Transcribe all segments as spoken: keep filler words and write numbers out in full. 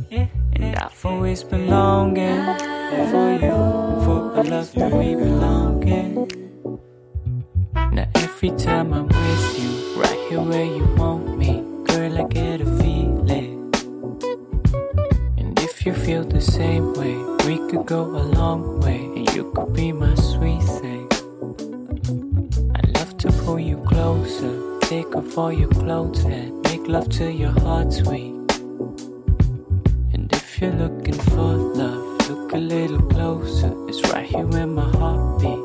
And I've always been longing for you, for a love that we belong in. Now every time I'm with you, right here where you want me, girl, I get a feeling. And if you feel the same way, we could go a long way, and you could be my sweet thing. I'd love to pull you closer, take off all your clothes and make love till your heart's weak. And if you're looking for love, look a little closer, it's right here where my heart beats.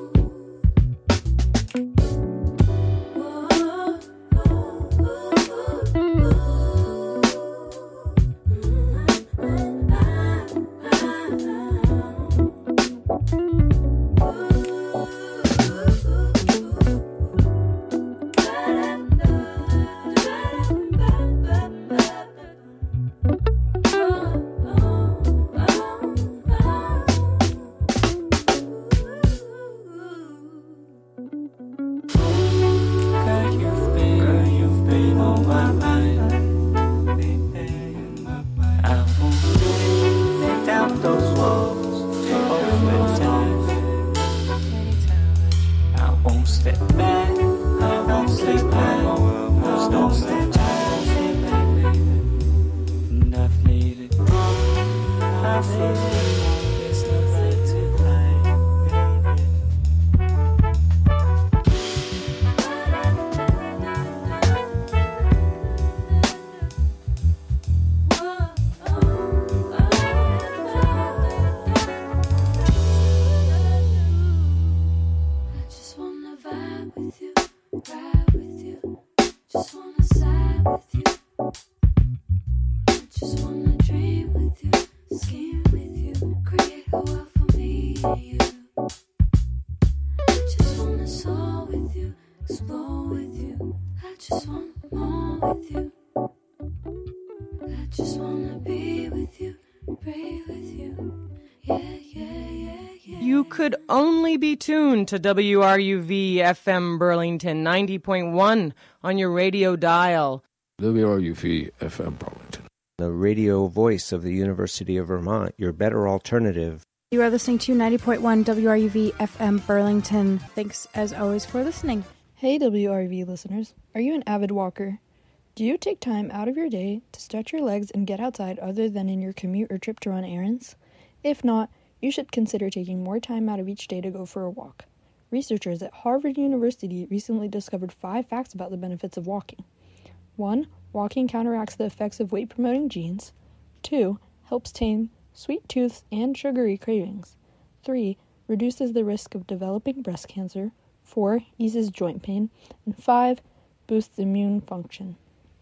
Could only be tuned to W R U V F M Burlington ninety point one on your radio dial. W R U V F M Burlington, the radio voice of the University of Vermont, your better alternative. You are listening to ninety point one W R U V F M Burlington. Thanks as always for listening. Hey W R U V listeners, are you an avid walker? Do you take time out of your day to stretch your legs and get outside other than in your commute or trip to run errands? If not, you should consider taking more time out of each day to go for a walk. Researchers at Harvard University recently discovered five facts about the benefits of walking. One, walking counteracts the effects of weight-promoting genes. Two, helps tame sweet tooths and sugary cravings. Three, reduces the risk of developing breast cancer. Four, eases joint pain. And five, boosts immune function.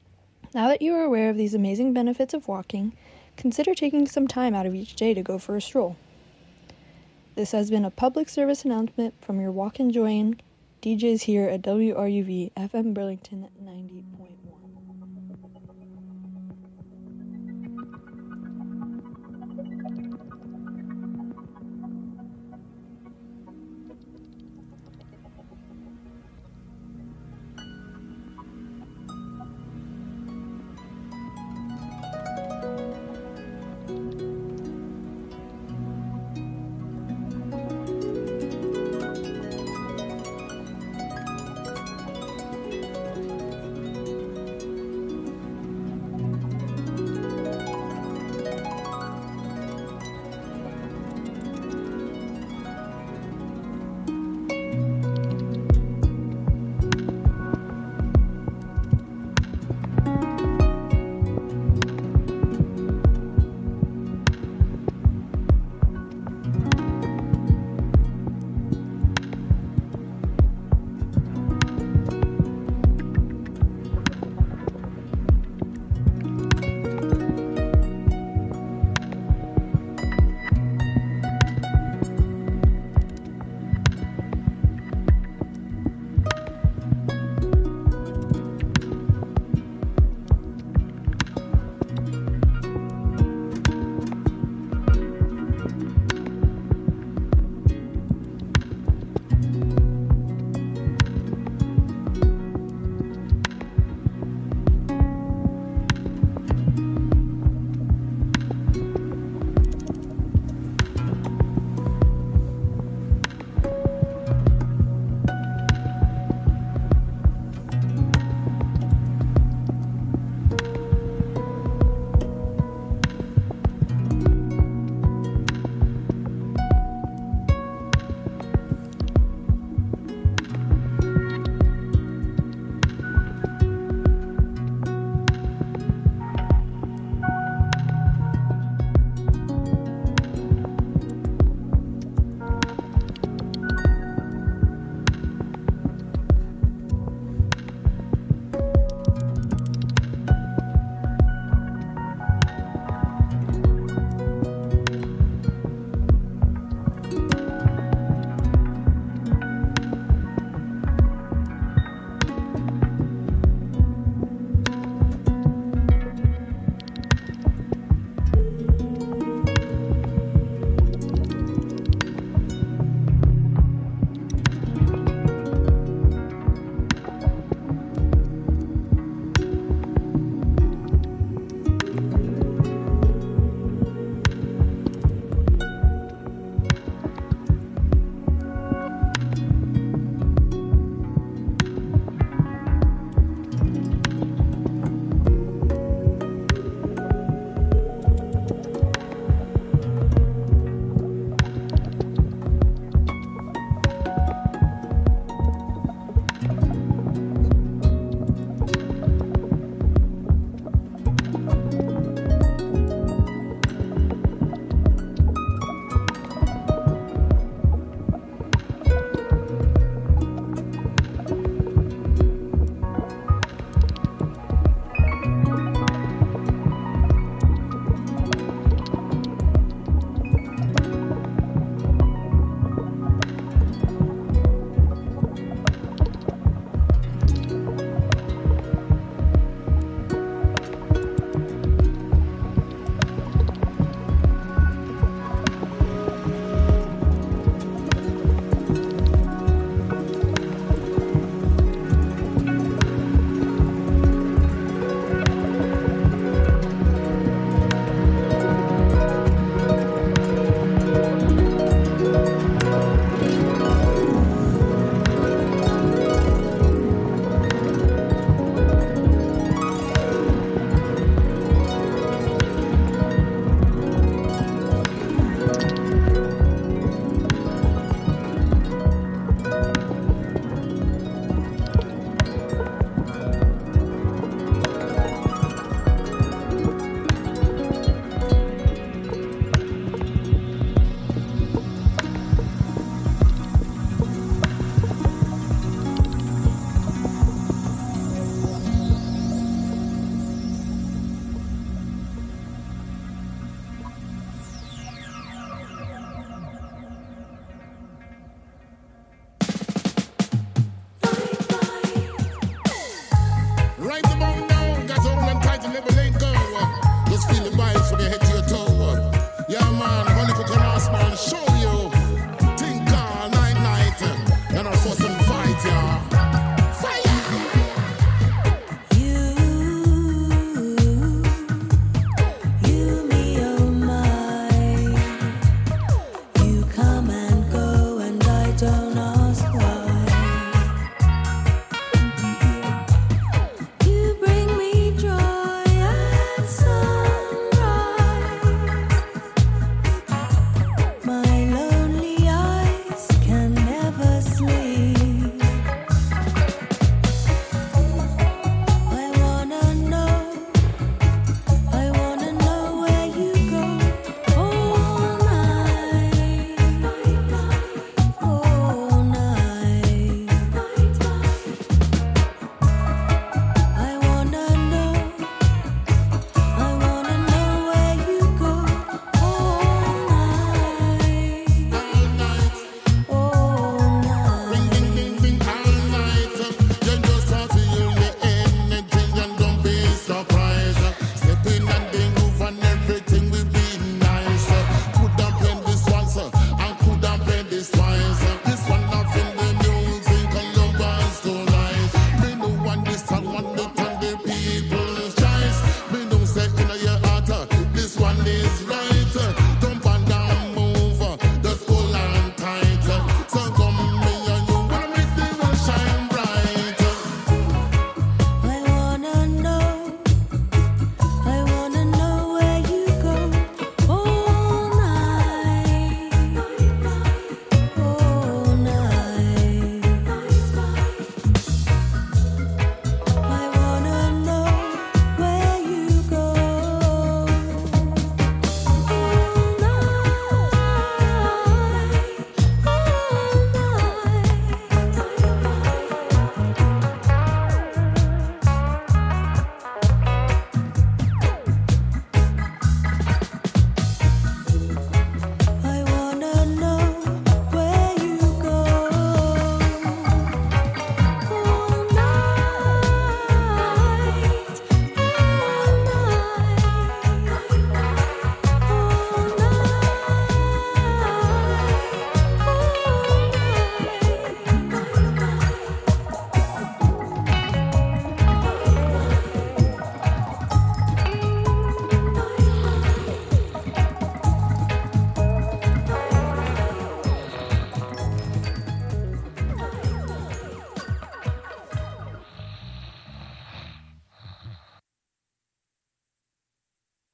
Now that you are aware of these amazing benefits of walking, consider taking some time out of each day to go for a stroll. This has been a public service announcement from your walk-enjoying D Js here at W R U V F M Burlington ninety point one.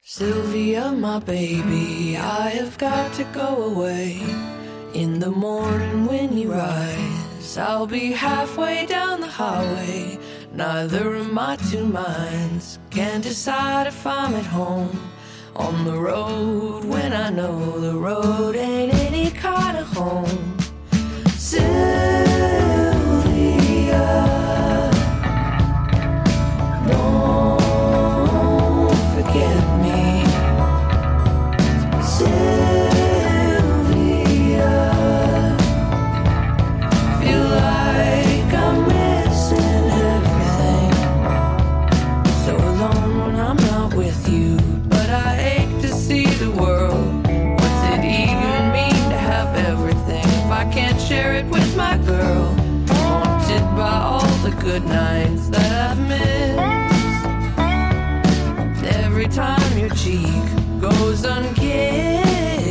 Sylvia, my baby, I have got to go away. In the morning when you rise, I'll be halfway down the highway. Neither of my two minds can decide if I'm at home on the road when I know the road ain't any kind of home. Sylvia, don't forget me. Sylvia, feel like I'm missing everything. So alone when I'm not with you, but I ache to see the world. What's it even mean to have everything if I can't share it with my girl? Haunted by all the good nights that I've missed. Every time your cheek goes unkissed.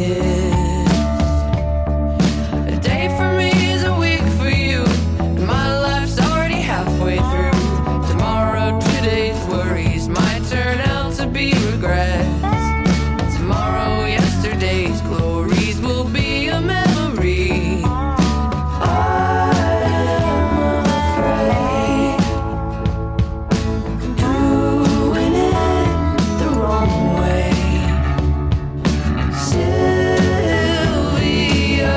A day for me is a week for you, and my life's already halfway through. Tomorrow, today's worries might turn out to be regrets. Tomorrow, yesterday's glories will be a memory. I am afraid doing it the wrong way. Sylvia,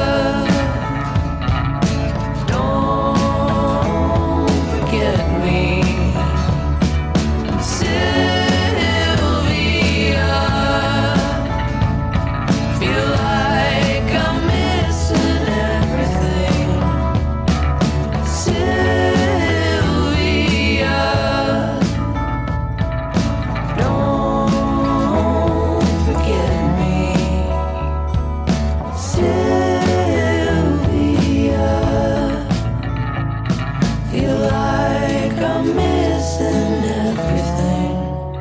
don't forget me. Sylvia, feel like I'm missing everything. Sylvia, don't forget me. Sylvia, feel like I'm missing everything.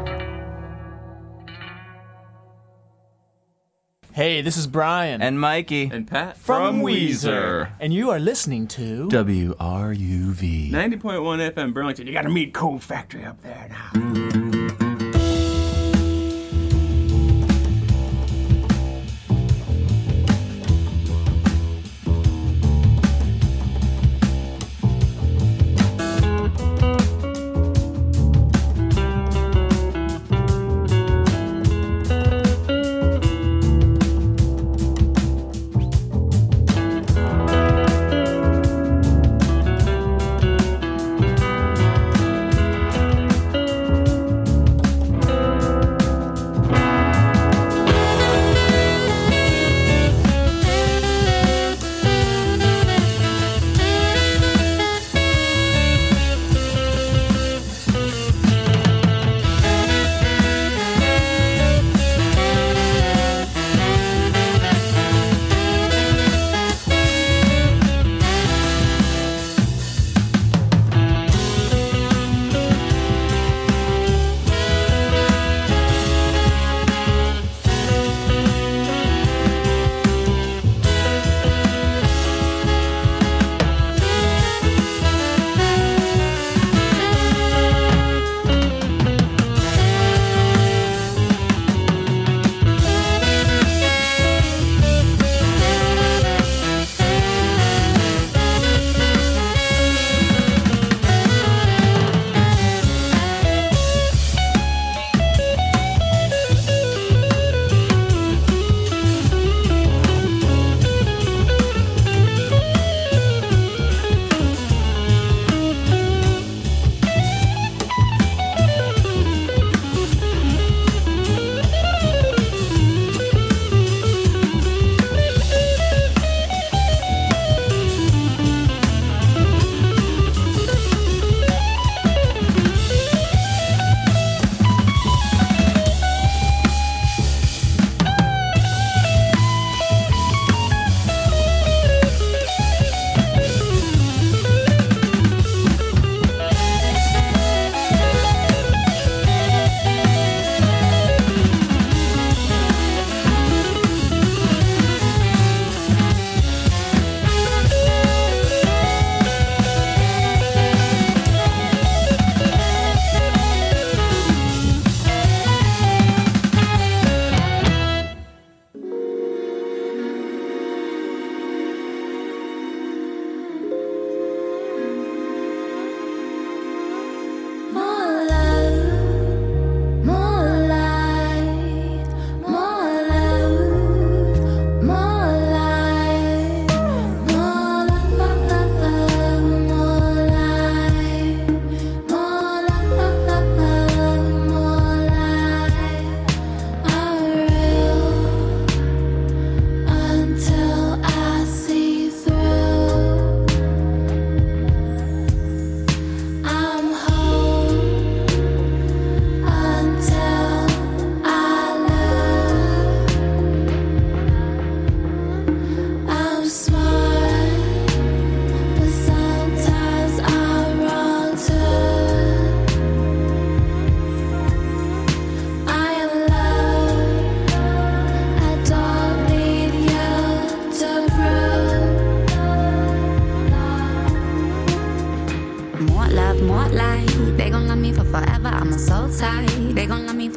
Hey, this is Brian. And Mikey. And Pat. from Weezer. And you are listening to W R U V. ninety point one F M Burlington. You got a meat coal factory up there now.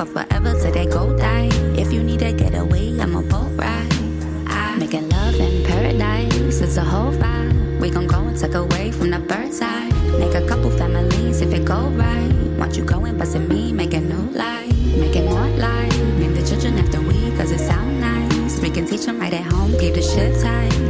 for forever till they go die. If you need to get away, I'm a boat ride. I making love in paradise, it's a whole vibe. We gon' go and tuck away from the bird's eye. Make a couple families if it go right. Want you going, bustin' me, make a new life, make it more life. Name the children after we, cause it sound nice. We can teach them right at home, keep the shit tight.